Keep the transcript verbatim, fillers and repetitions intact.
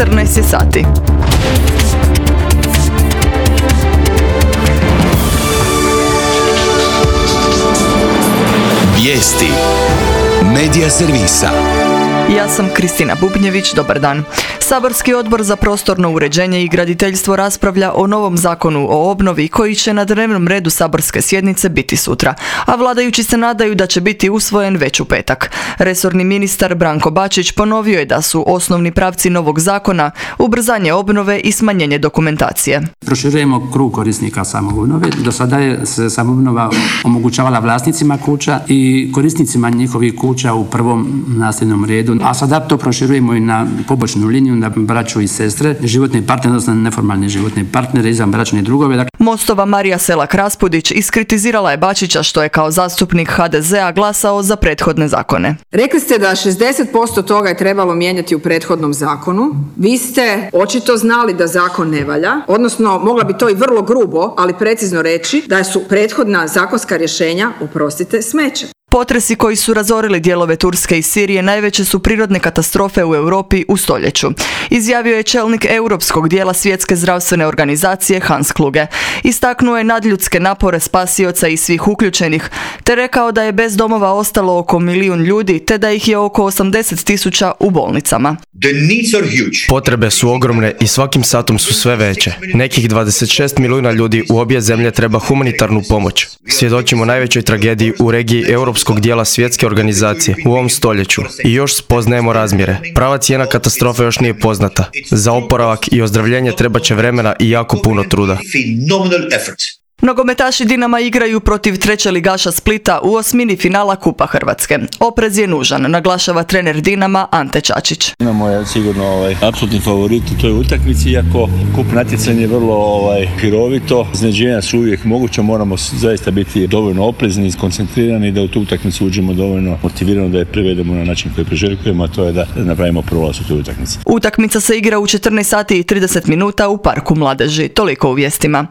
četrnaest je sati. Vijesti Medija servisa. Ja sam Kristina Bubnjević, dobar dan. Saborski odbor za prostorno uređenje i graditeljstvo raspravlja o novom zakonu o obnovi koji će na dnevnom redu saborske sjednice biti sutra, a vladajući se nadaju da će biti usvojen već u petak. Resorni ministar Branko Bačić ponovio je da su osnovni pravci novog zakona ubrzanje obnove i smanjenje dokumentacije. Proširujemo krug korisnika samoobnove. Do sada je se samoobnova omogućavala vlasnicima kuća i korisnicima njihovih kuća u prvom nasljednom redu, a sada to proširujemo i na pobočnu liniju, na braću i sestre, životne partnere, odnosno neformalne životne partnere, izvanbračne drugove. Mostova Marija Selak-Raspudić iskritizirala je Bačića što je kao zastupnik ha de zea glasao za prethodne zakone. Rekli ste da šezdeset posto toga je trebalo mijenjati u prethodnom zakonu. Vi ste očito znali da zakon ne valja, odnosno mogla bi to i vrlo grubo, ali precizno reći da su prethodna zakonska rješenja, oprostite, smeće. Potresi koji su razorili dijelove Turske i Sirije najveće su prirodne katastrofe u Europi u stoljeću, izjavio je čelnik europskog dijela Svjetske zdravstvene organizacije Hans Kluge. Istaknuo je nadljudske napore spasioca i svih uključenih, te rekao da je bez domova ostalo oko milijun ljudi, te da ih je oko osamdeset tisuća u bolnicama. Potrebe su ogromne i svakim satom su sve veće. Nekih dvadeset šest milijuna ljudi u obje zemlje treba humanitarnu pomoć. Svjedočimo najvećoj tragediji u regiji europskog dijela Svjetske organizacije u ovom stoljeću i još spoznajemo razmjere. Prava cijena katastrofe još nije poznata. Za oporavak i ozdravljenje treba će vremena i jako puno truda. Nogometaši Dinama igraju protiv trećeligaša Splita u osmini finala Kupa Hrvatske. Oprez je nužan, naglašava trener Dinama Ante Čačić. Dinamo je sigurno ovaj, apsolutni favorit u toj utakmici, iako kup natjecanje je vrlo ovaj, hirovito. Iznenađenja su uvijek moguće, moramo zaista biti dovoljno oprezni i skoncentrirani da u tu utakmicu uđemo dovoljno motivirano da je privedemo na način koji priželjkujemo, a to je da napravimo prolaz u toj utakmici. Utakmica se igra u četrnaest sati i trideset minuta u Parku mladeži. Toliko u vijestima.